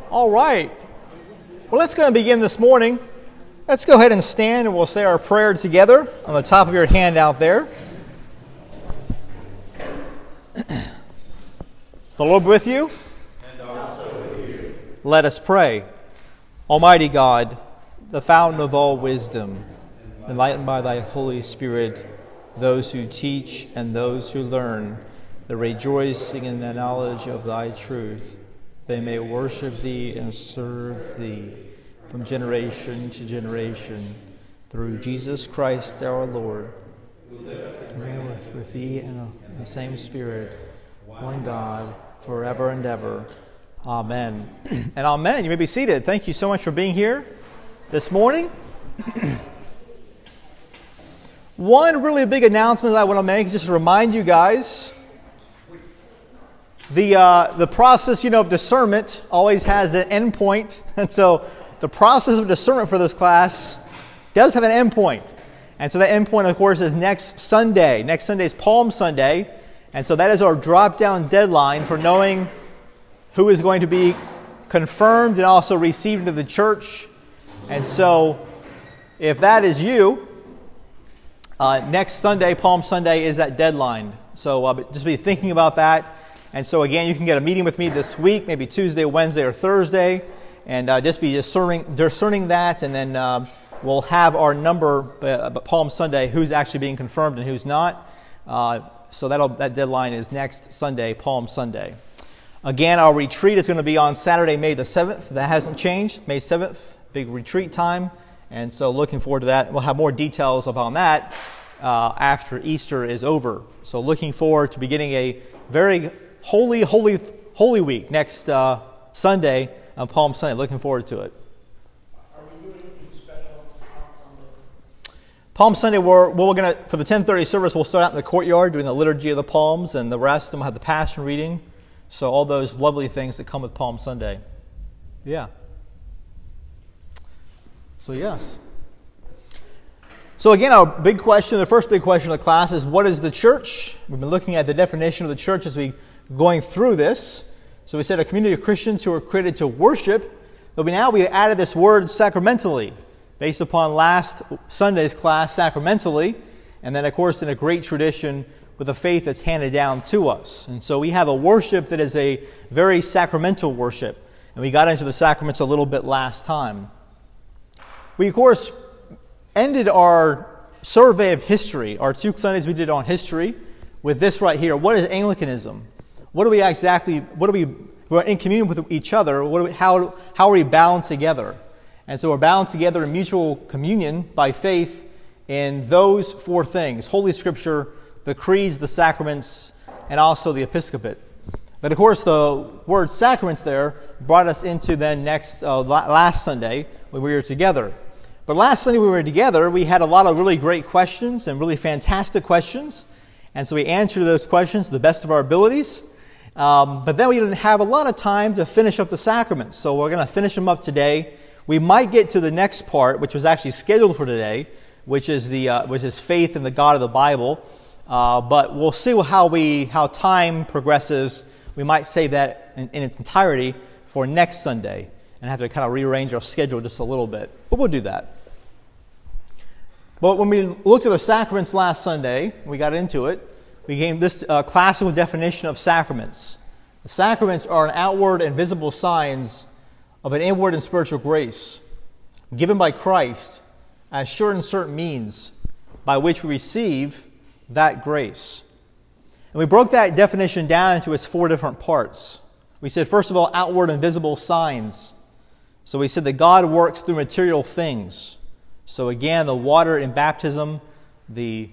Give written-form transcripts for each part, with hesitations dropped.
All right. Well, let's go and begin this morning. Let's go ahead and stand and we'll say our prayer together on the top of your handout there. The Lord be with you. And also with you. Let us pray. Almighty God, the fountain of all wisdom, enlighten by thy Holy Spirit those who teach and those who learn, the rejoicing in the knowledge of thy truth. They may worship thee and serve thee from generation to generation. Through Jesus Christ our Lord. With thee and the same Spirit, one God, forever and ever. Amen. And amen. You may be seated. Thank you so much for being here this morning. One really big announcement I want to make, just to remind you guys, the process, of discernment always has an end point. And so the process of discernment for this class does have an end point. And so that end point, of course, is next Sunday. Next Sunday is Palm Sunday. And so that is our drop-down deadline for knowing who is going to be confirmed and also received into the church. And so if that is you, next Sunday, Palm Sunday, is that deadline. So just be thinking about that. And so again, you can get a meeting with me this week, maybe Tuesday, Wednesday, or Thursday, and just be discerning that, and then we'll have our number, Palm Sunday, who's actually being confirmed and who's not. So that deadline is next Sunday, Palm Sunday. Again, our retreat is going to be on Saturday, May the 7th. That hasn't changed. May 7th, big retreat time. And so looking forward to that. We'll have more details about that after Easter is over. So looking forward to beginning a very Holy Week next Sunday on Palm Sunday. Looking forward to it. Are we doing anything special on Palm Sunday, we're going to, for the 10:30 service, we'll start out in the courtyard doing the Liturgy of the Palms, and the rest, and we'll have the Passion reading. So all those lovely things that come with Palm Sunday. Yeah. So yes. So again, our big question, the first big question of the class is, what is the church? We've been looking at the definition of the church as we going through this. So we said a community of Christians who are created to worship, but we added this word sacramentally, based upon last Sunday's class, sacramentally, and then of course in a great tradition with a faith that's handed down to us. And so we have a worship that is a very sacramental worship, and we got into the sacraments a little bit last time. We of course ended our survey of history, our 2 Sundays we did on history, with this right here. What is Anglicanism? We're in communion with each other. How are we bound together? And so we're bound together in mutual communion by faith in those 4 things: Holy Scripture, the creeds, the sacraments, and also the episcopate. But of course, the word sacraments there brought us into then last Sunday when we were together. But last Sunday when we were together, we had a lot of really great questions and really fantastic questions. And so we answered those questions to the best of our abilities. But then we didn't have a lot of time to finish up the sacraments. So we're going to finish them up today. We might get to the next part, which was actually scheduled for today, which is faith in the God of the Bible. But we'll see how time progresses. We might save that in its entirety for next Sunday and have to kind of rearrange our schedule just a little bit. But we'll do that. But when we looked at the sacraments last Sunday, we got into it, we gave this classical definition of sacraments. The sacraments are an outward and visible signs of an inward and spiritual grace given by Christ as sure and certain means by which we receive that grace. And we broke that definition down into its 4 different parts. We said, first of all, outward and visible signs. So we said that God works through material things. So again, the water in baptism, the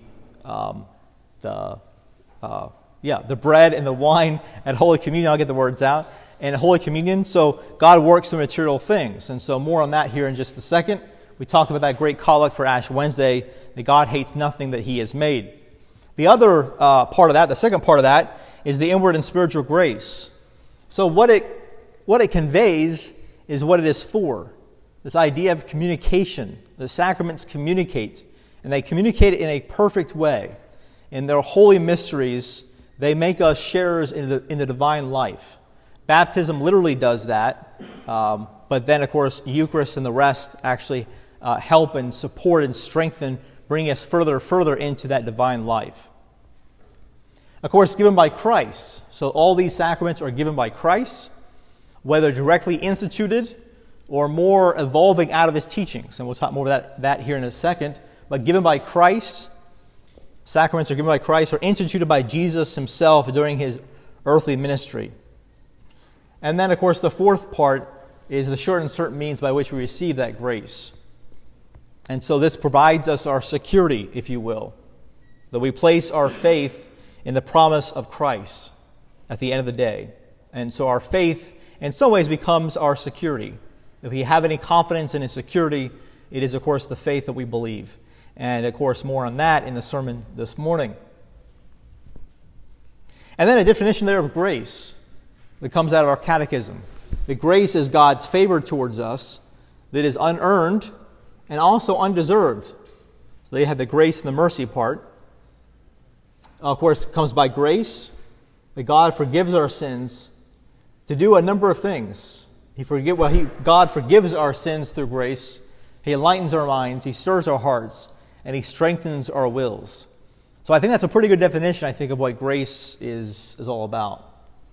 bread and the wine at Holy Communion. I'll get the words out. And Holy Communion. So God works through material things. And so more on that here in just a second. We talked about that great collect for Ash Wednesday, that God hates nothing that He has made. The other part of that, the second part of that, is the inward and spiritual grace. So what it conveys is what it is for. This idea of communication. The sacraments communicate, and they communicate in a perfect way. In their holy mysteries, they make us sharers in the divine life. Baptism literally does that, but then, of course, Eucharist and the rest actually help and support and strengthen, bring us further into that divine life. Of course, given by Christ. So all these sacraments are given by Christ, whether directly instituted or more evolving out of his teachings. And we'll talk more about that here in a second. But given by Christ, sacraments are given by Christ or instituted by Jesus himself during his earthly ministry. And then, of course, the fourth part is the sure and certain means by which we receive that grace. And so this provides us our security, if you will, that we place our faith in the promise of Christ at the end of the day. And so our faith, in some ways, becomes our security. If we have any confidence in his security, it is, of course, the faith that we believe. And, of course, more on that in the sermon this morning. And then a definition there of grace that comes out of our catechism. That grace is God's favor towards us that is unearned and also undeserved. So they have the grace and the mercy part. Of course, it comes by grace, that God forgives our sins to do a number of things. God forgives our sins through grace. He enlightens our minds, he stirs our hearts, and he strengthens our wills. So I think that's a pretty good definition, I think, of what grace is all about.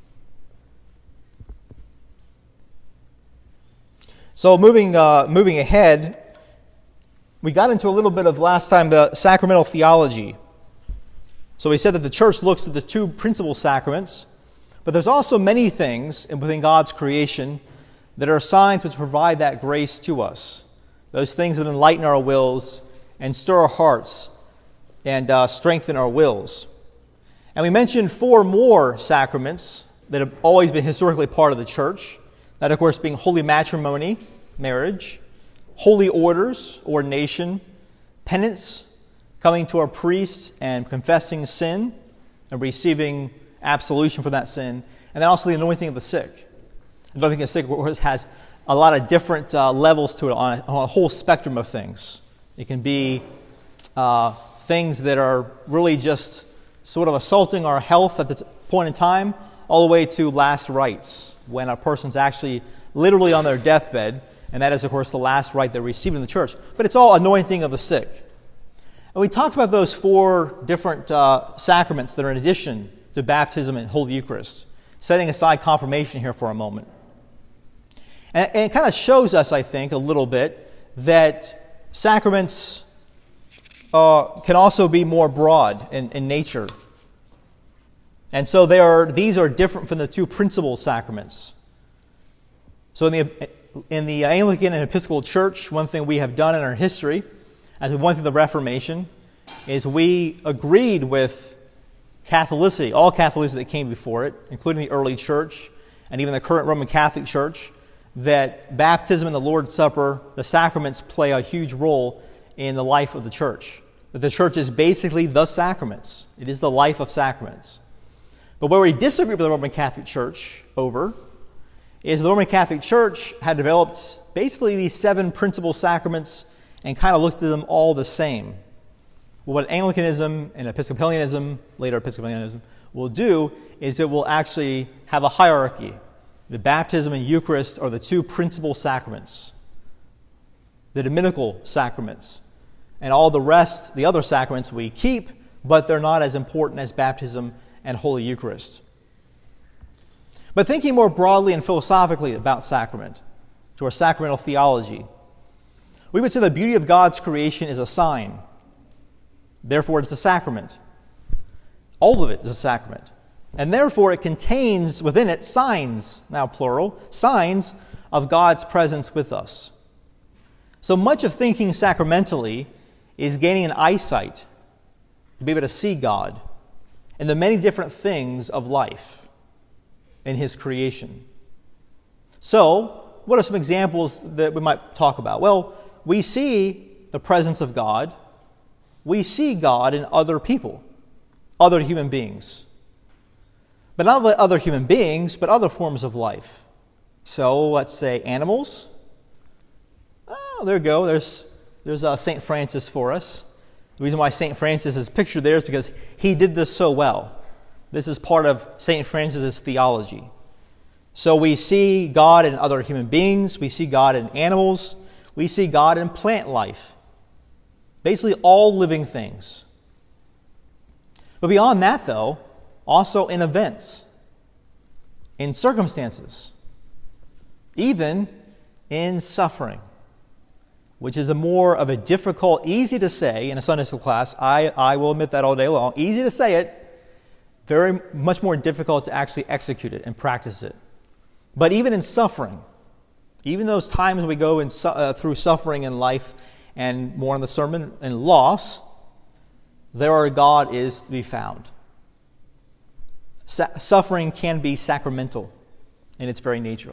So moving ahead, we got into a little bit of last time the sacramental theology. So we said that the church looks at the two principal sacraments, but there's also many things within God's creation that are signs which provide that grace to us. Those things that enlighten our wills and stir our hearts and strengthen our wills. And we mentioned 4 more sacraments that have always been historically part of the church. That, of course, being holy matrimony, marriage, holy orders, ordination, penance, coming to our priests and confessing sin and receiving absolution for that sin, and then also the anointing of the sick. The anointing of the sick, of course, has a lot of different levels to it on a whole spectrum of things. It can be things that are really just sort of assaulting our health at the point in time, all the way to last rites, when a person's actually literally on their deathbed, and that is, of course, the last rite they receive in the church. But it's all anointing of the sick. And we talked about those 4 different sacraments that are in addition to baptism and Holy Eucharist, setting aside confirmation here for a moment. And it kind of shows us, I think, a little bit that sacraments can also be more broad in nature. And so these are different from the 2 principal sacraments. So in the Anglican and Episcopal Church, one thing we have done in our history, as we went through the Reformation, is we agreed with Catholicity, all Catholicity that came before it, including the early church and even the current Roman Catholic Church, that baptism and the Lord's Supper, the sacraments, play a huge role in the life of the church. That the church is basically the sacraments. It is the life of sacraments. But where we disagree with the Roman Catholic Church over is the Roman Catholic Church had developed basically these 7 principal sacraments and kind of looked at them all the same. Well, what Anglicanism and Episcopalianism, later Episcopalianism, will do is it will actually have a hierarchy. The baptism and Eucharist are the 2 principal sacraments, the dominical sacraments. And all the rest, the other sacraments, we keep, but they're not as important as baptism and Holy Eucharist. But thinking more broadly and philosophically about sacrament, to our sacramental theology, we would say the beauty of God's creation is a sign. Therefore, it's a sacrament. All of it is a sacrament. And therefore, it contains within it signs, now plural, signs of God's presence with us. So much of thinking sacramentally is gaining an eyesight to be able to see God and the many different things of life in His creation. So, what are some examples that we might talk about? Well, we see the presence of God. We see God in other people, other human beings. But not only other human beings, but other forms of life. So, let's say animals. Oh, there you go. There's St. Francis for us. The reason why St. Francis is pictured there is because he did this so well. This is part of St. Francis's theology. So we see God in other human beings, we see God in animals, we see God in plant life. Basically all living things. But beyond that, though, also in events, in circumstances, even in suffering, which is a more of a difficult, easy to say in a Sunday school class. I will admit that all day long. Easy to say it, very much more difficult to actually execute it and practice it. But even in suffering, even those times we go through suffering in life, and more in the sermon, and loss, there our God is to be found. Suffering can be sacramental in its very nature.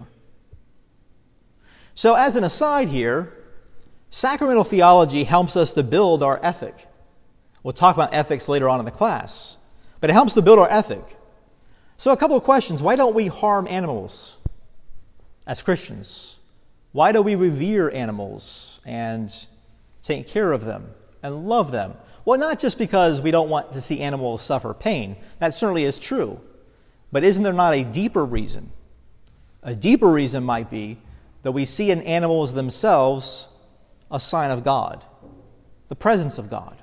So as an aside here, sacramental theology helps us to build our ethic. We'll talk about ethics later on in the class, but it helps to build our ethic. So a couple of questions. Why don't we harm animals as Christians? Why do we revere animals and take care of them and love them? Well, not just because we don't want to see animals suffer pain. That certainly is true. But isn't there not a deeper reason? A deeper reason might be that we see in animals themselves a sign of God, the presence of God.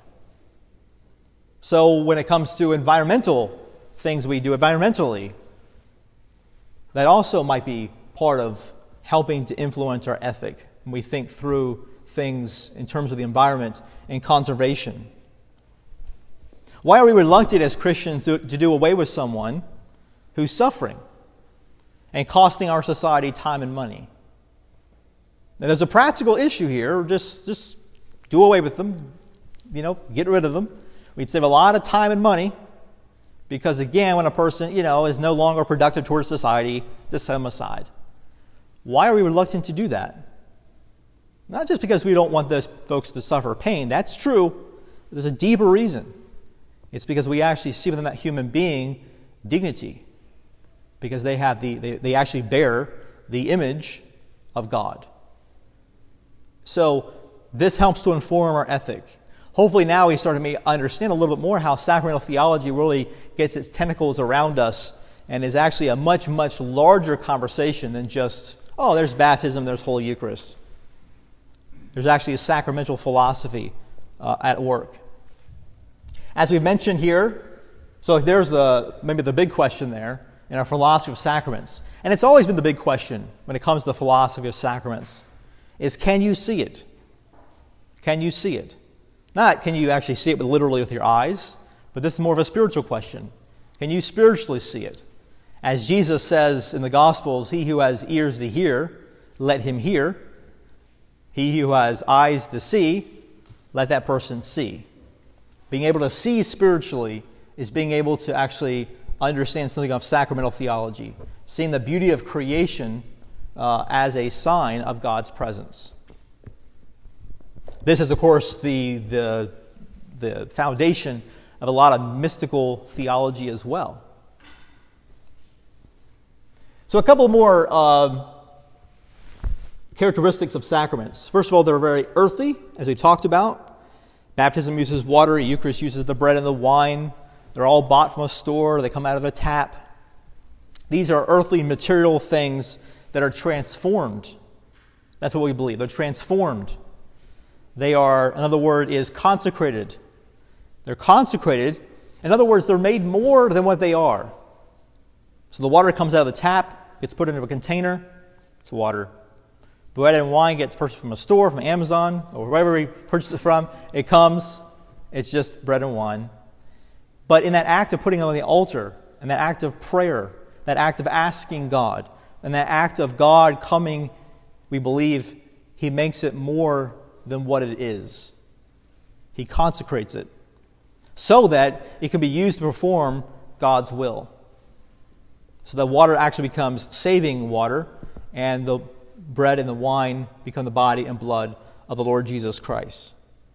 So when it comes to environmental things we do environmentally, that also might be part of helping to influence our ethic when we think through things in terms of the environment and conservation. Why are we reluctant as Christians to do away with someone who's suffering and costing our society time and money? Now, there's a practical issue here. Just do away with them, get rid of them. We'd save a lot of time and money because, again, when a person, is no longer productive towards society, just set them aside. Why are we reluctant to do that? Not just because we don't want those folks to suffer pain. That's true. There's a deeper reason. It's because we actually see within that human being dignity, because they actually bear the image of God. So this helps to inform our ethic. Hopefully now we start to understand a little bit more how sacramental theology really gets its tentacles around us and is actually a much, much larger conversation than just, there's baptism, there's Holy Eucharist. There's actually a sacramental philosophy at work. As we've mentioned here, so there's maybe the big question there in our philosophy of sacraments. And it's always been the big question when it comes to the philosophy of sacraments, is can you see it? Can you see it? Not can you actually see it literally with your eyes, but this is more of a spiritual question. Can you spiritually see it? As Jesus says in the Gospels, he who has ears to hear, let him hear. He who has eyes to see, let that person see. Being able to see spiritually is being able to actually understand something of sacramental theology, seeing the beauty of creation as a sign of God's presence. This is, of course, the foundation of a lot of mystical theology as well. So a couple more characteristics of sacraments. First of all, they're very earthy, as we talked about. Baptism uses water, Eucharist uses the bread and the wine. They're all bought from a store, they come out of a tap. These are earthly material things that are transformed. That's what we believe. They're transformed. They are, another word is consecrated. They're consecrated. In other words, they're made more than what they are. So the water comes out of the tap, gets put into a container, it's water. Bread and wine gets purchased from a store, from Amazon, or wherever we purchase it from. It comes, it's just bread and wine. But in that act of putting it on the altar, and that act of prayer, that act of asking God, and that act of God coming, we believe He makes it more than what it is. He consecrates it so that it can be used to perform God's will. So the water actually becomes saving water, and the bread and the wine become the body and blood of the Lord Jesus Christ.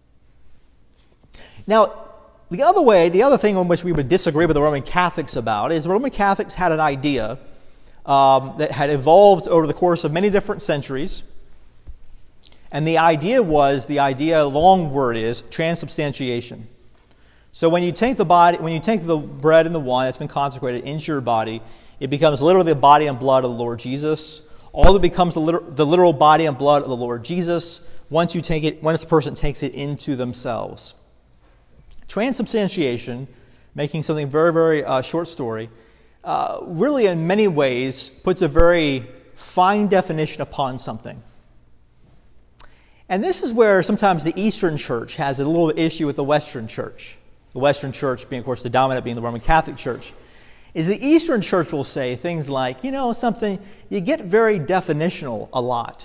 Now, the other thing on which we would disagree with the Roman Catholics about is the Roman Catholics had an idea that had evolved over the course of many different centuries. And the long word is transubstantiation. So when you take the bread and the wine that's been consecrated into your body, it becomes literally the body and blood of the Lord Jesus. All that becomes the literal body and blood of the Lord Jesus once a person takes it into themselves. Transubstantiation, making something very, very short story, really in many ways puts a very fine definition upon something. And this is where sometimes the Eastern Church has a little issue with the Western Church. The Western Church being, of course, the dominant being the Roman Catholic Church. Is the Eastern Church will say things like, something, you get very definitional a lot.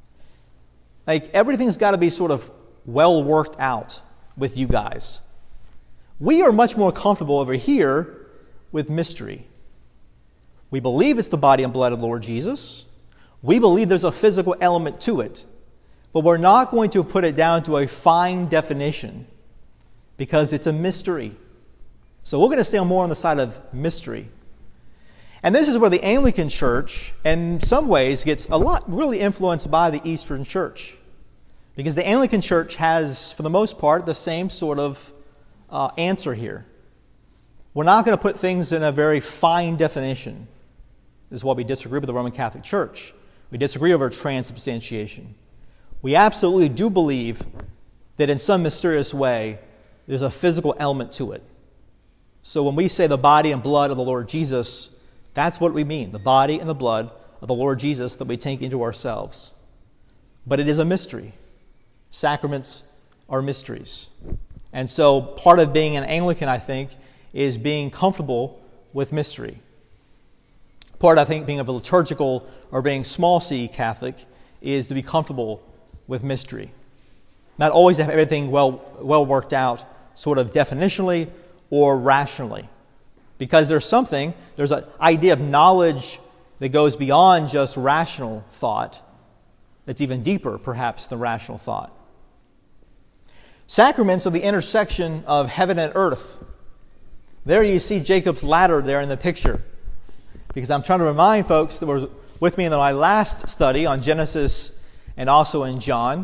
Like everything's got to be sort of well worked out with you guys. We are much more comfortable over here with mystery. We believe it's the body and blood of the Lord Jesus. We believe there's a physical element to it. But we're not going to put it down to a fine definition because it's a mystery. So we're going to stay more on the side of mystery. And this is where the Anglican Church, in some ways, gets a lot really influenced by the Eastern Church. Because the Anglican Church has, for the most part, the same sort of answer here. We're not going to put things in a very fine definition. This is why we disagree with the Roman Catholic Church. We disagree over transubstantiation. We absolutely do believe that in some mysterious way, there's a physical element to it. So when we say the body and blood of the Lord Jesus, that's what we mean, the body and the blood of the Lord Jesus that we take into ourselves. But it is a mystery. Sacraments are mysteries. And so part of being an Anglican, I think, is being comfortable with mystery. Part, I think, being a liturgical or being small c Catholic is to be comfortable with mystery. Not always have everything well worked out sort of definitionally or rationally. Because there's an idea of knowledge that goes beyond just rational thought, that's even deeper, perhaps, than rational thought. Sacraments are the intersection of heaven and earth. There you see Jacob's ladder there in the picture. Because I'm trying to remind folks that were with me in my last study on Genesis and also in John,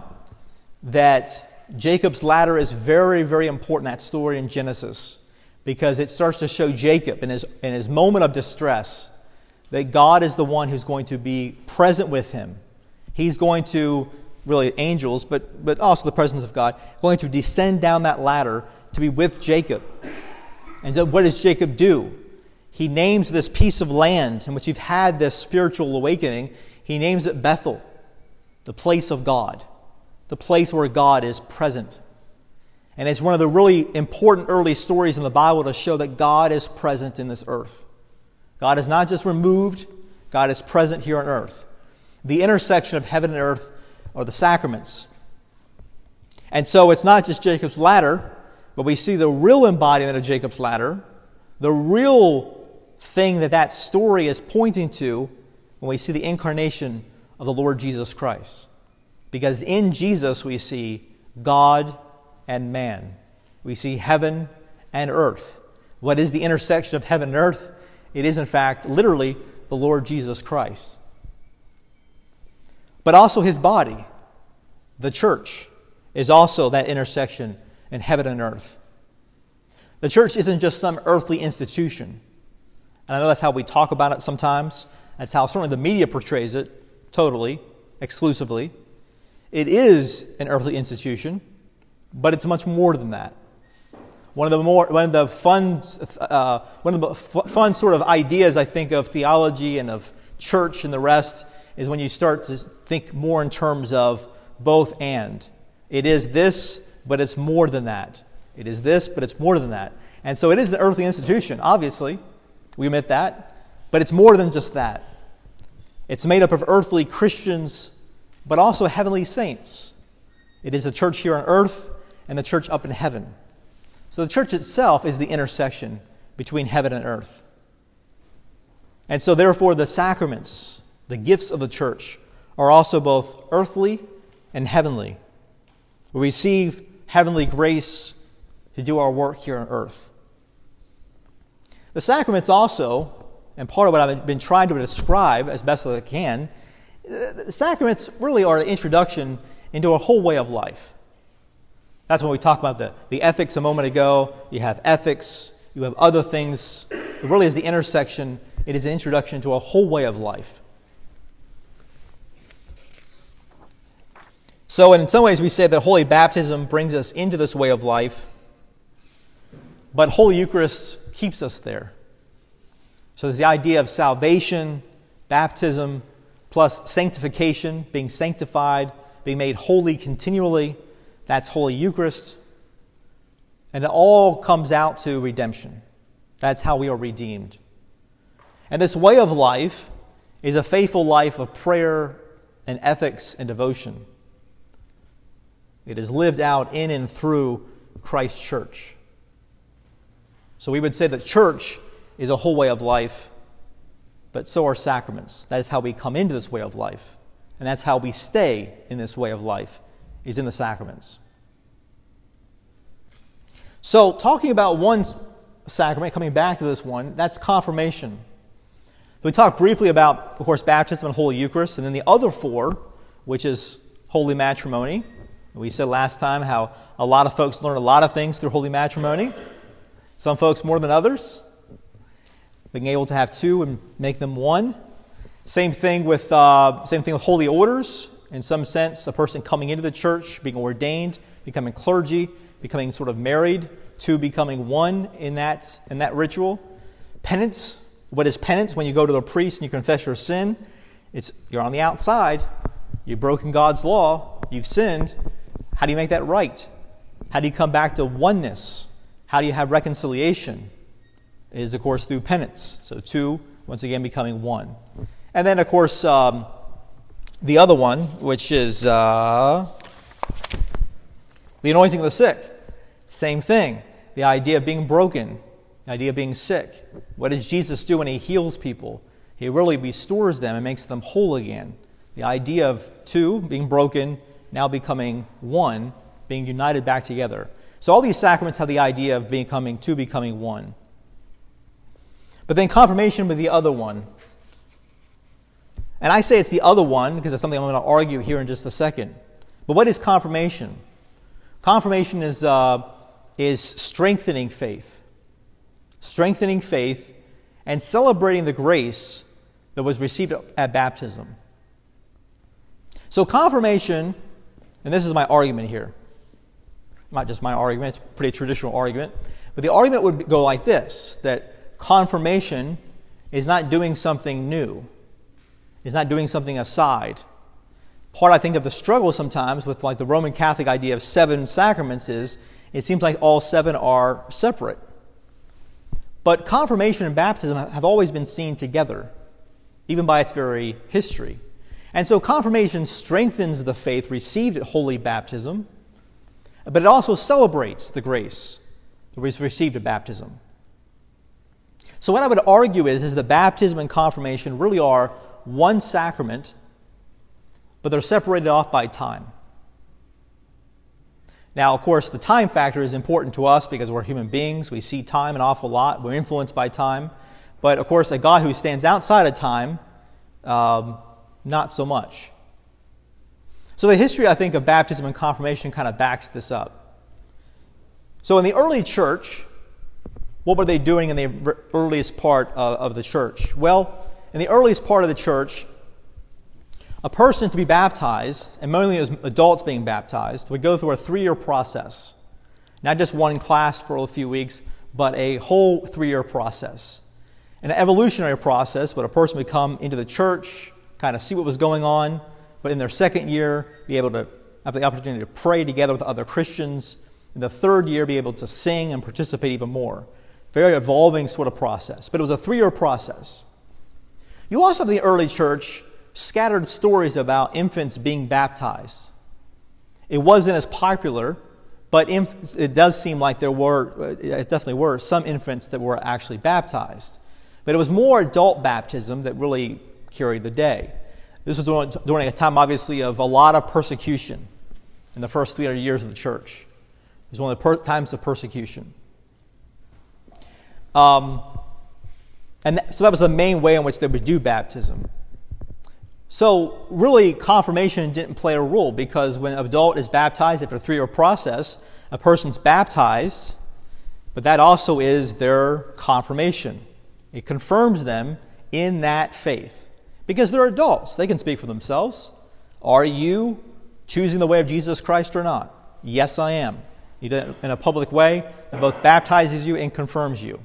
that Jacob's ladder is very, very important, that story in Genesis, because it starts to show Jacob in his moment of distress that God is the one who's going to be present with him. He's going to, really angels, but also the presence of God, going to descend down that ladder to be with Jacob. And what does Jacob do? He names this piece of land in which you've had this spiritual awakening, he names it Bethel, the place of God, the place where God is present. And it's one of the really important early stories in the Bible to show that God is present in this earth. God is not just removed, God is present here on earth. The intersection of heaven and earth are the sacraments. And so it's not just Jacob's ladder, but we see the real embodiment of Jacob's ladder, the real thing that story is pointing to when we see the incarnation of the Lord Jesus Christ. Because in Jesus we see God and man. We see heaven and earth. What is the intersection of heaven and earth? It is, in fact, literally the Lord Jesus Christ. But also his body, the church, is also that intersection in heaven and earth. The church isn't just some earthly institution. And I know that's how we talk about it sometimes. That's how certainly the media portrays it, totally, exclusively. It is an earthly institution, but it's much more than that. One of the fun sort of ideas, I think, of theology and of church and the rest is when you start to think more in terms of both and. It is this, but it's more than that. It is this, but it's more than that. And so it is an earthly institution, obviously. We admit that. But it's more than just that. It's made up of earthly Christians, but also heavenly saints. It is the church here on earth and the church up in heaven. So the church itself is the intersection between heaven and earth. And so therefore the sacraments, the gifts of the church, are also both earthly and heavenly. We receive heavenly grace to do our work here on earth. The sacraments also, and part of what I've been trying to describe as best as I can, the sacraments really are an introduction into a whole way of life. That's when we talked about the ethics a moment ago. You have ethics, you have other things. It really is the intersection It is an introduction to a whole way of life. So in some ways we say that Holy Baptism brings us into this way of life, but Holy Eucharist keeps us there. So there's the idea of salvation, baptism, plus sanctification, being sanctified, being made holy continually. That's Holy Eucharist. And it all comes out to redemption. That's how we are redeemed. And this way of life is a faithful life of prayer and ethics and devotion. It is lived out in and through Christ's church. So we would say that church is a whole way of life, but so are sacraments. That is how we come into this way of life. And that's how we stay in this way of life, is in the sacraments. So talking about one sacrament, coming back to this one, that's confirmation. We talked briefly about, of course, baptism and Holy Eucharist, and then the other four, which is holy matrimony. We said last time how a lot of folks learn a lot of things through holy matrimony. Some folks more than others. Being able to have two and make them one. Same thing with holy orders. In some sense, a person coming into the church, being ordained, becoming clergy, becoming sort of married, two becoming one in that ritual. Penance. What is penance? When you go to the priest and you confess your sin, you're on the outside. You've broken God's law. You've sinned. How do you make that right? How do you come back to oneness? How do you have reconciliation? It is, of course, through penance. So two, once again, becoming one. And then, of course, the other one, which is the anointing of the sick. Same thing. The idea of being broken. The idea of being sick. What does Jesus do when He heals people? He really restores them and makes them whole again. The idea of two, being broken, now becoming one, being united back together. So all these sacraments have the idea of becoming one. But then confirmation with the other one. And I say it's the other one because it's something I'm going to argue here in just a second. But what is confirmation? Confirmation is strengthening faith. Strengthening faith and celebrating the grace that was received at baptism. So confirmation, and this is my argument here. Not just my argument, it's a pretty traditional argument. But the argument would go like this, that confirmation is not doing something new. It's not doing something aside. Part, I think, of the struggle sometimes with like the Roman Catholic idea of 7 sacraments is it seems like all 7 are separate. But confirmation and baptism have always been seen together, even by its very history. And so confirmation strengthens the faith received at holy baptism, but it also celebrates the grace that was received at baptism. So what I would argue is that baptism and confirmation really are one sacrament, but they're separated off by time. Now, of course, the time factor is important to us because we're human beings. We see time an awful lot. We're influenced by time. But, of course, a God who stands outside of time, not so much. So the history, I think, of baptism and confirmation kind of backs this up. So in the early church, what were they doing in the earliest part of the church? Well, in the earliest part of the church, a person to be baptized, and mainly as adults being baptized, would go through a 3-year process. Not just one class for a few weeks, but a whole 3-year process. An evolutionary process, but a person would come into the church, kind of see what was going on, but in their 2nd year, be able to have the opportunity to pray together with other Christians. In the 3rd year, be able to sing and participate even more. Very evolving sort of process. But it was a 3-year process. You also have the early church scattered stories about infants being baptized. It wasn't as popular, but it does seem like it definitely were some infants that were actually baptized. But it was more adult baptism that really carried the day. This was during a time, obviously, of a lot of persecution in the first 300 years of the church. It was one of the times of persecution. So that was the main way in which they would do baptism. So really, confirmation didn't play a role because when an adult is baptized after a 3-year process, a person's baptized, but that also is their confirmation. It confirms them in that faith. Because they're adults. They can speak for themselves. Are you choosing the way of Jesus Christ or not? Yes, I am. You do it in a public way that both baptizes you and confirms you.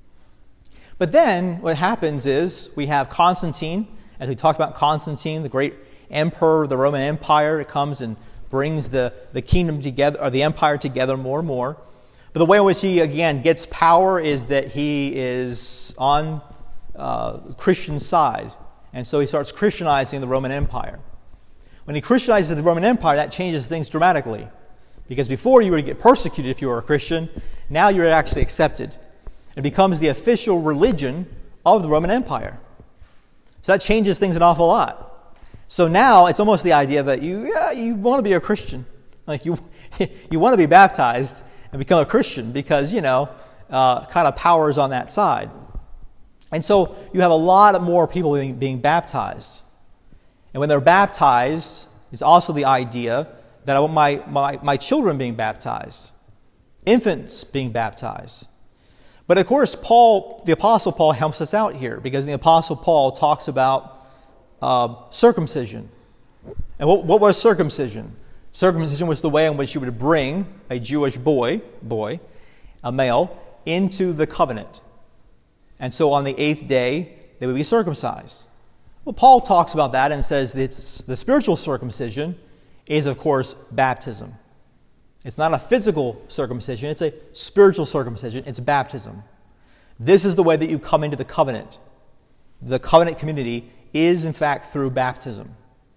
But then what happens is we have Constantine, as we talked about Constantine, the great emperor of the Roman Empire. It comes and brings the kingdom together, or the empire together more and more. But the way in which he, again, gets power is that he is on Christian side. And so he starts Christianizing the Roman Empire. When he Christianizes the Roman Empire, that changes things dramatically. Because before you were to get persecuted if you were a Christian, now you're actually accepted. It becomes the official religion of the Roman Empire. So that changes things an awful lot. So now it's almost the idea that you want to be a Christian. Like you want to be baptized and become a Christian because, kind of power is on that side. And so you have a lot more people being baptized. And when they're baptized, it's also the idea that I want my children being baptized, infants being baptized. But of course, the Apostle Paul helps us out here because the Apostle Paul talks about circumcision. And what was circumcision? Circumcision was the way in which you would bring a Jewish boy, a male, into the covenant. And so on the 8th day, they would be circumcised. Well, Paul talks about that and says that the spiritual circumcision is, of course, baptism. It's not a physical circumcision, it's a spiritual circumcision, it's baptism. This is the way that you come into the covenant. The covenant community is, in fact, through baptism.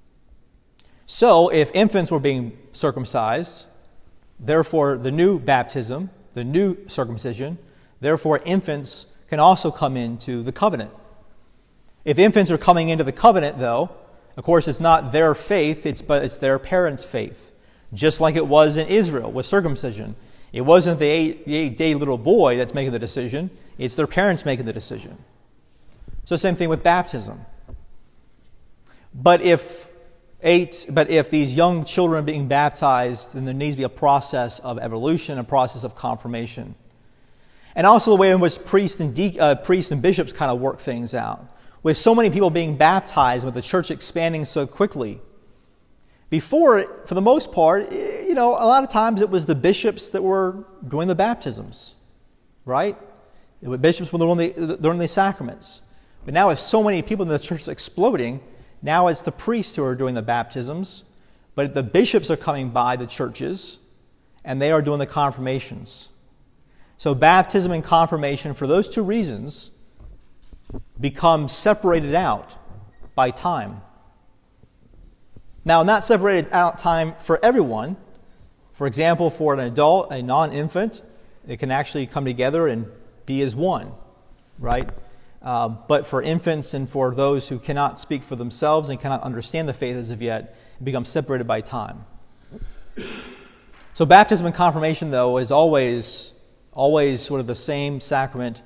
So, if infants were being circumcised, therefore the new baptism, the new circumcision, therefore infants can also come into the covenant. If infants are coming into the covenant, though, of course, it's not their faith, but it's their parents' faith. Just like it was in Israel with circumcision. It wasn't the eight-day little boy that's making the decision. It's their parents making the decision. So same thing with baptism. But if these young children are being baptized, then there needs to be a process of evolution, a process of confirmation. And also the way in which priests and bishops kind of work things out. With so many people being baptized, with the church expanding so quickly. Before, for the most part, a lot of times it was the bishops that were doing the baptisms, right? The bishops were doing the sacraments. But now with so many people in the church exploding, now it's the priests who are doing the baptisms, but the bishops are coming by the churches, and they are doing the confirmations. So baptism and confirmation, for those two reasons, become separated out by time. Now, not separated out time for everyone. For example, for an adult, a non-infant, it can actually come together and be as one, right? But for infants and for those who cannot speak for themselves and cannot understand the faith as of yet, it becomes separated by time. So baptism and confirmation, though, is always sort of the same sacrament.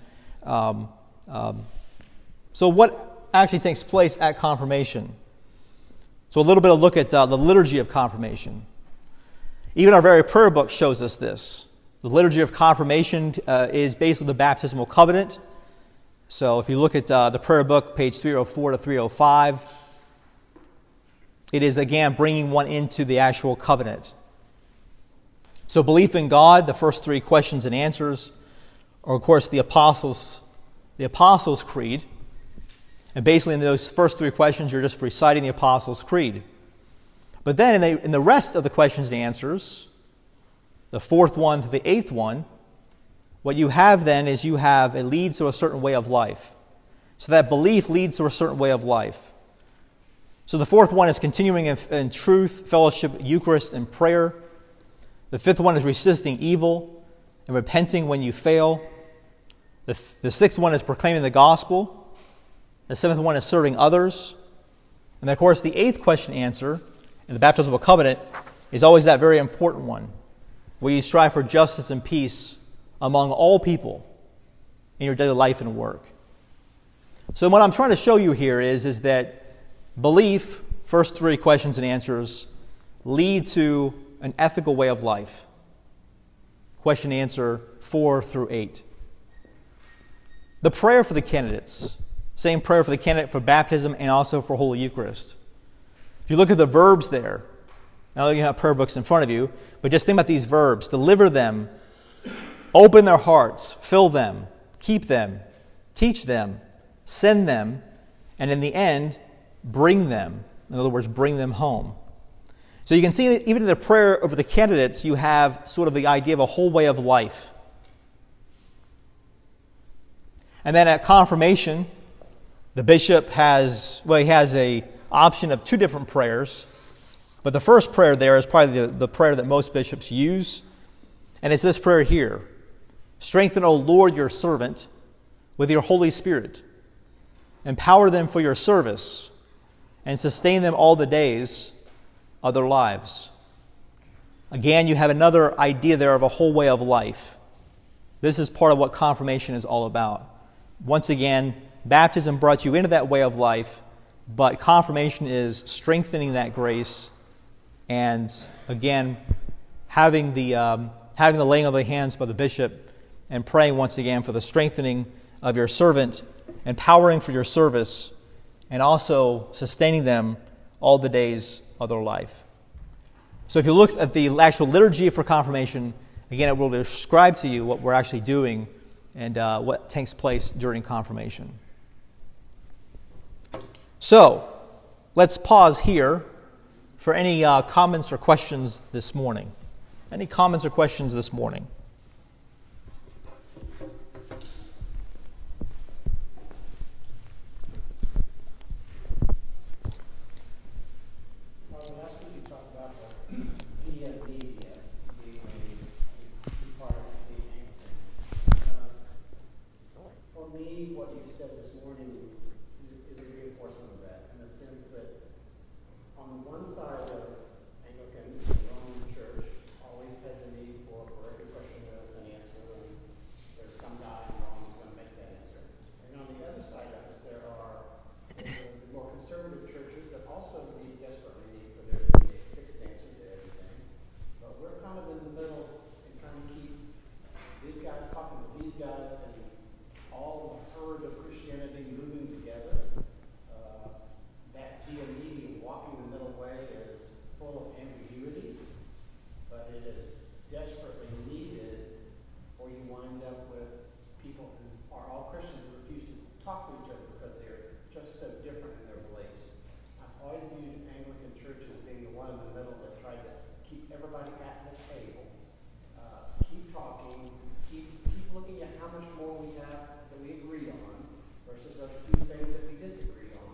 So what actually takes place at confirmation? So a little bit of look at the liturgy of confirmation. Even our very prayer book shows us this. The liturgy of confirmation is basically the baptismal covenant. So if you look at the prayer book, page 304 to 305, it is again bringing one into the actual covenant. So belief in God, the first three questions and answers, are of course the Apostles' Creed. And basically in those first three questions, you're just reciting the Apostles' Creed. But then in the rest of the questions and answers, the fourth one to the eighth one, what you have then is it leads to a certain way of life. So that belief leads to a certain way of life. So the fourth one is continuing in truth, fellowship, Eucharist, and prayer. The fifth one is resisting evil and repenting when you fail. The sixth one is proclaiming the gospel. The seventh one is serving others. And of course, the eighth question answer in the baptismal covenant is always that very important one, where you strive for justice and peace among all people in your daily life and work. So what I'm trying to show you here is that belief, first three questions and answers, lead to an ethical way of life. Question and answer 4 through 8. The prayer for the candidates. Same prayer for the candidate for baptism and also for Holy Eucharist. If you look at the verbs there, now you have prayer books in front of you, but just think about these verbs. Deliver them, open their hearts, fill them, keep them, teach them, send them, and in the end, bring them. In other words, bring them home. So you can see that even in the prayer over the candidates, you have sort of the idea of a whole way of life. And then at confirmation, the bishop has a option of two different prayers. But the first prayer there is probably the prayer that most bishops use. And it's this prayer here. Strengthen, O Lord, your servant with your Holy Spirit. Empower them for your service and sustain them all the days of their lives. Again, you have another idea there of a whole way of life. This is part of what confirmation is all about. Once again, baptism brought you into that way of life, but confirmation is strengthening that grace and, again, having the laying of the hands by the bishop and praying once again for the strengthening of your servant, empowering for your service, and also sustaining them all the days of their life. So if you look at the actual liturgy for confirmation, again, it will describe to you what we're actually doing and what takes place during confirmation. So, let's pause here for any comments or questions this morning. Any comments or questions this morning? Last week you talked about the via media being a key part of the Anglican. For me, what you said this morning is a reinforcement of that, in the sense that on one side of Anglican, the Roman Church always has a need for every question there's an answer, and there's some guy in Rome who's going to make that answer. And on the other side of us, there are the more conservative churches that also desperately need for there to be a fixed answer to everything. But we're kind of in the middle and trying to keep these guys talking to these guys and all the herd of Christianity moving together. That via media, walking the middle way, is full of ambiguity, but it is desperately needed, or you wind up with people who are all Christians who refuse to talk to each other because they're just so different in their beliefs. I've always viewed Anglican Church as being the one in the middle that tried to keep everybody at the table, keep talking, keep looking at how much more we have that we agree on versus a few things that we disagree on.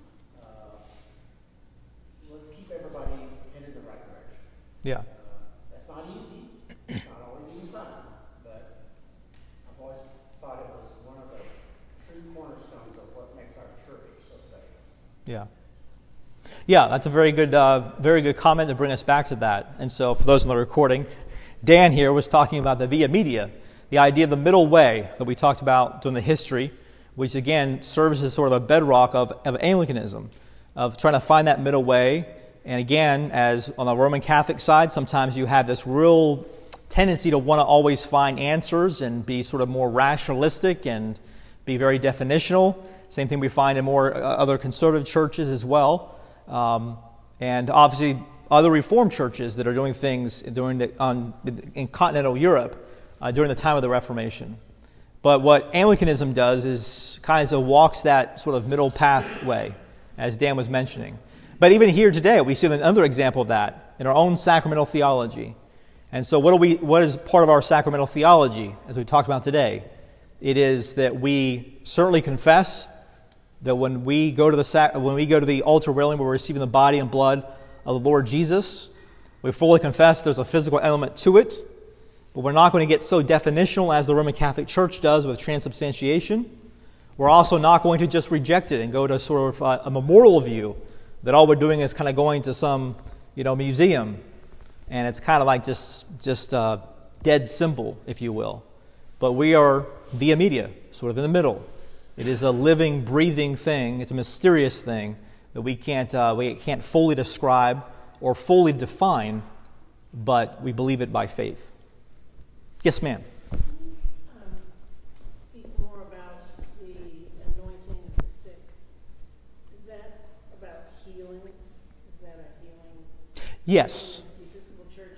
Let's keep everybody headed in the right direction. Yeah. That's not easy. It's not always even fun. But I've always thought it was one of the true cornerstones of what makes our church so special. Yeah. Yeah, that's a very good comment to bring us back to that. And so for those in the recording, Dan here was talking about the via media, the idea of the middle way that we talked about during the history, which again serves as sort of a bedrock of Anglicanism, of trying to find that middle way. And again, as on the Roman Catholic side, sometimes you have this real tendency to want to always find answers and be sort of more rationalistic and be very definitional. Same thing we find in more other conservative churches as well. And obviously other Reformed churches that are doing things in continental Europe during the time of the Reformation. But what Anglicanism does is kind of walks that sort of middle pathway, as Dan was mentioning. But even here today, we see another example of that in our own sacramental theology. And so what is part of our sacramental theology, as we talked about today? It is that we certainly confess that when we go to the altar railing, we're receiving the body and blood of the Lord Jesus. We fully confess there's a physical element to it, but we're not going to get so definitional as the Roman Catholic Church does with transubstantiation. We're also not going to just reject it and go to sort of a memorial view that all we're doing is kind of going to some, museum, and it's kind of like just a dead symbol, if you will. But we are via media, sort of in the middle. It is a living, breathing thing. It's a mysterious thing that we can't fully describe or fully define, but we believe it by faith. Yes, ma'am. Speak more about the anointing of the Yes. The Episcopal Church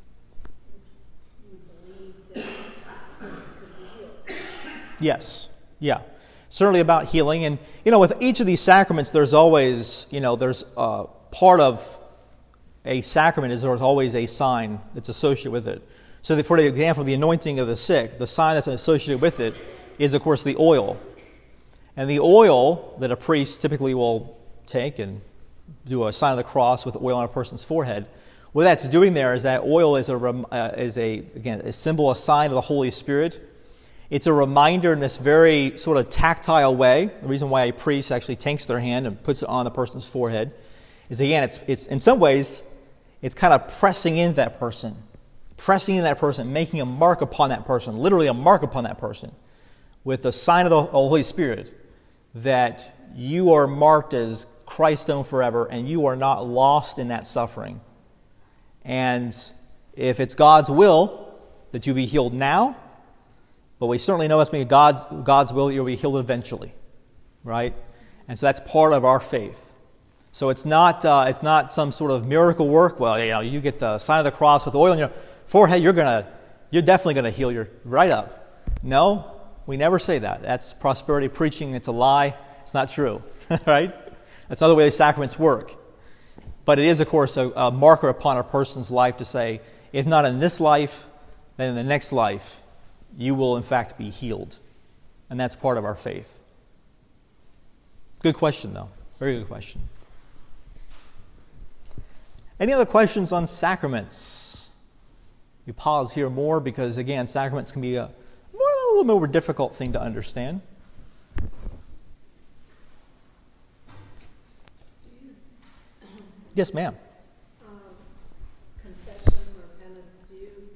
would believe that a person could be healed. Yes. Yeah. Certainly about healing. And, with each of these sacraments, there's always, there's part of a sacrament is there's always a sign that's associated with it. So for the example, the anointing of the sick, the sign that's associated with it is, of course, the oil. And the oil that a priest typically will take and do a sign of the cross with oil on a person's forehead, what that's doing there is that oil is a symbol, a sign of the Holy Spirit. It's a reminder in this very sort of tactile way. The reason why a priest actually takes their hand and puts it on the person's forehead is, again, it's in some ways, it's kind of pressing into that person, making a mark upon that person, literally a mark upon that person, with the sign of the Holy Spirit that you are marked as Christ's own forever and you are not lost in that suffering. And if it's God's will that you be healed now, but we certainly know it's being God's will that you'll be healed eventually, right? And so that's part of our faith. So it's not some sort of miracle work. Well, you get the sign of the cross with oil on your forehead, you're definitely gonna heal your right up. No, we never say that. That's prosperity preaching. It's a lie. It's not true, right? That's not the way the sacraments work. But it is, of course, a marker upon a person's life to say, if not in this life, then in the next life, you will in fact be healed. And that's part of our faith. Good question, though. Very good question. Any other questions on sacraments? We pause here more because, again, sacraments can be a little more difficult thing to understand. Yes, ma'am. Confession or penance,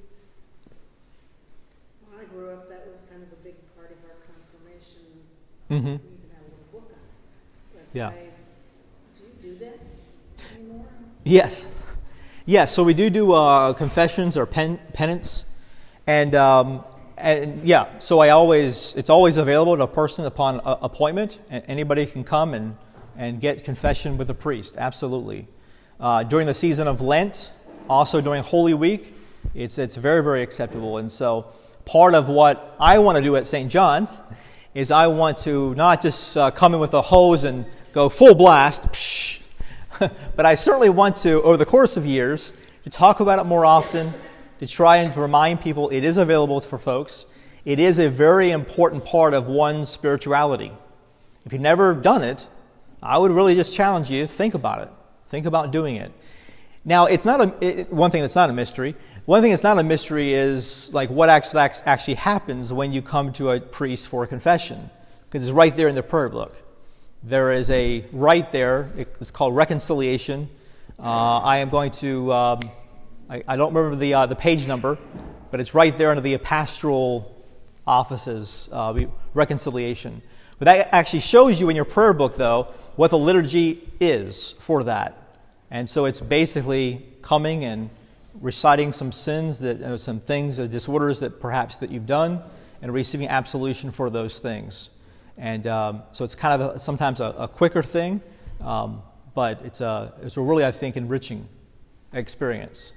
when I grew up, that was kind of a big part of our confirmation. Mm-hmm. We even had a little book on it. But Yeah. Do you do that anymore? Yes. Yes, so we do confessions or penance. And yeah, so it's always available to a person upon appointment. And anybody can come and get confession with a priest, absolutely. During the season of Lent, also during Holy Week, it's very, very acceptable. And so part of what I want to do at St. John's is I want to not just come in with a hose and go full blast, but I certainly want to, over the course of years, to talk about it more often, to try and remind people it is available for folks. It is a very important part of one's spirituality. If you've never done it, I would really just challenge you to think about it. Think about doing it. Now, it's not one thing that's not a mystery. One thing that's not a mystery is like what actually happens when you come to a priest for a confession, because it's right there in the prayer book. There is a right there. It's called reconciliation. I am going to. I don't remember the page number, but it's right there under the pastoral offices, reconciliation. But that actually shows you in your prayer book, though, what the liturgy is for that. And so it's basically coming and reciting some sins, some things, disorders that perhaps that you've done, and receiving absolution for those things. And so it's kind of sometimes a quicker thing, but it's a really, I think, enriching experience.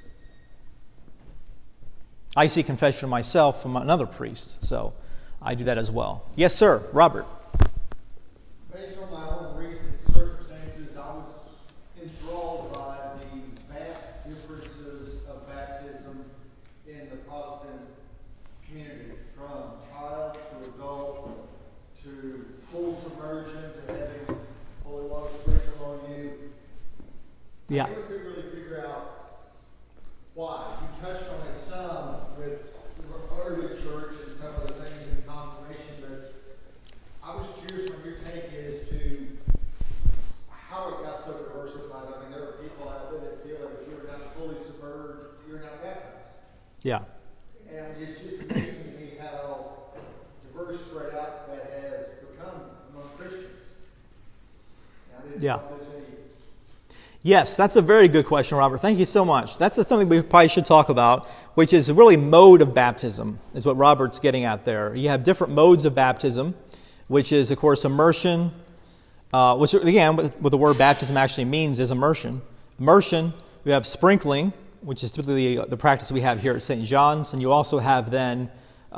I see confession myself from another priest, so I do that as well. Yes, sir, Robert. Based on my own recent circumstances, I was enthralled by the vast differences of baptism in the Protestant community, from child to adult to full submersion to having holy water sprinkled on you. Yeah. I never could really figure out why. You touched on it some with the early church and some of the things in confirmation, but I was curious what your take is to how it got so diversified. I mean, there are people out there that feel that if you're not fully submerged, you're not baptized. Yeah. And it's just amazing to me how diverse, spread out that has become among Christians. And I didn't know if there's any. Yes, that's a very good question, Robert. Thank you so much. That's something we probably should talk about, which is really mode of baptism, is what Robert's getting at there. You have different modes of baptism, which is, of course, immersion, which, again, what the word baptism actually means is immersion. Immersion, we have sprinkling, which is typically the practice we have here at St. John's, and you also have then,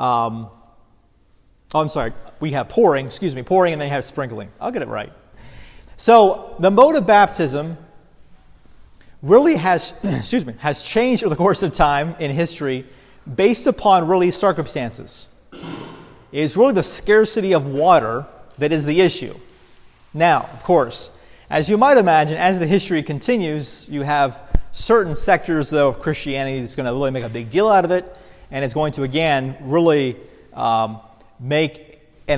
we have pouring, and then you have sprinkling. I'll get it right. So the mode of baptism really has changed over the course of time in history based upon really circumstances. It's really the scarcity of water that is the issue. Now, of course, as you might imagine, as the history continues, you have certain sectors, though, of Christianity that's going to really make a big deal out of it, and it's going to, again, really make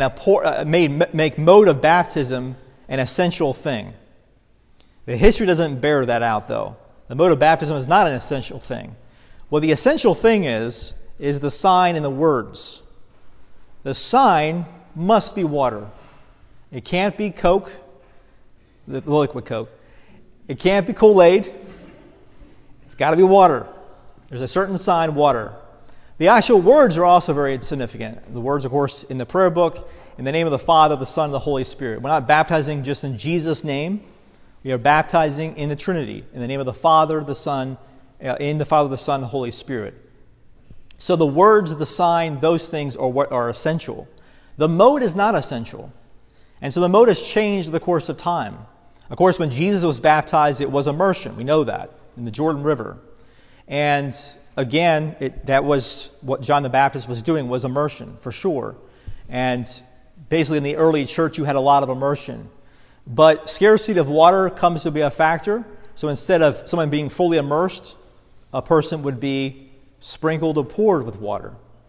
mode of baptism an essential thing. The history doesn't bear that out, though. The mode of baptism is not an essential thing. What the essential thing is the sign and the words. The sign must be water. It can't be Coke, the liquid Coke. It can't be Kool-Aid. It's got to be water. There's a certain sign, water. The actual words are also very significant. The words, of course, in the prayer book, in the name of the Father, the Son, and the Holy Spirit. We're not baptizing just in Jesus' name. We are baptizing in the Trinity, in the name of the Father, the Son, in the Father, the Son, and the Holy Spirit. So the words, the sign, those things are what are essential. The mode is not essential. And so the mode has changed in the course of time. Of course, when Jesus was baptized, it was immersion. We know that, in the Jordan River. And again, that was what John the Baptist was doing, was immersion, for sure. And basically in the early church, you had a lot of immersion. But scarcity of water comes to be a factor. So instead of someone being fully immersed, a person would be sprinkled or poured with water.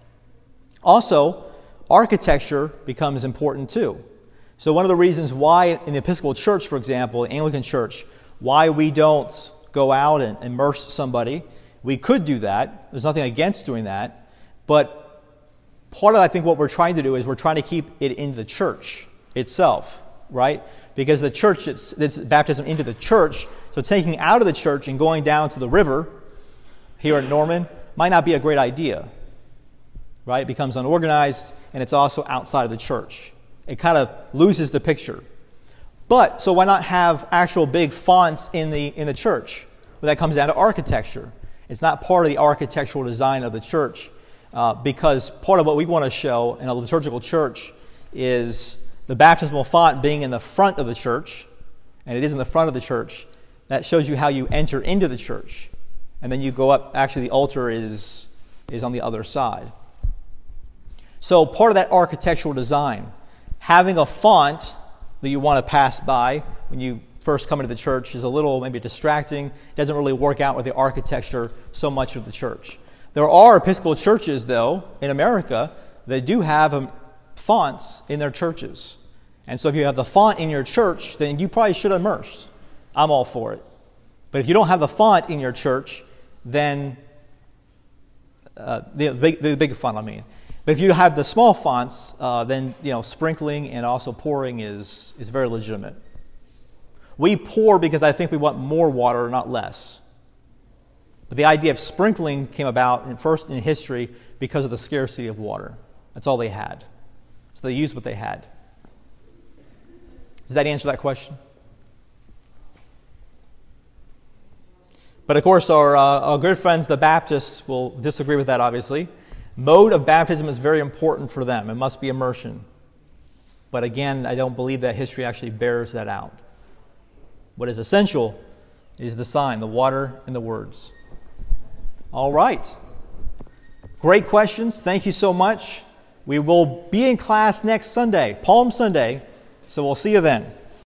Also, architecture becomes important too. So one of the reasons why in the Episcopal Church, for example, the Anglican Church, why we don't go out and immerse somebody, we could do that. There's nothing against doing that. But part of, I think, what we're trying to do is we're trying to keep it into the church itself, right? Because the church, it's baptism into the church, so taking out of the church and going down to the river here at Norman might not be a great idea, right? It becomes unorganized, and it's also outside of the church. It kind of loses the picture. But, so why not have actual big fonts in the church? Well, that comes down to architecture. It's not part of the architectural design of the church, because part of what we want to show in a liturgical church is the baptismal font being in the front of the church, and it is in the front of the church. That shows you how you enter into the church. And then you go up, actually the altar is on the other side. So part of that architectural design, having a font that you want to pass by when you first come into the church is a little maybe distracting. It doesn't really work out with the architecture so much of the church. There are Episcopal churches, though, in America that do have fonts in their churches. And so if you have the font in your church, then you probably should immerse. I'm all for it. But if you don't have the font in your church, then the big font, I mean. But if you have the small fonts, then sprinkling and also pouring is very legitimate. We pour because I think we want more water, not less. But the idea of sprinkling came about first in history because of the scarcity of water. That's all they had. So they used what they had. Does that answer that question? But of course, our good friends, the Baptists, will disagree with that, obviously. Mode of baptism is very important for them. It must be immersion. But again, I don't believe that history actually bears that out. What is essential is the sign, the water, and the words. All right. Great questions. Thank you so much. We will be in class next Sunday, Palm Sunday, so we'll see you then.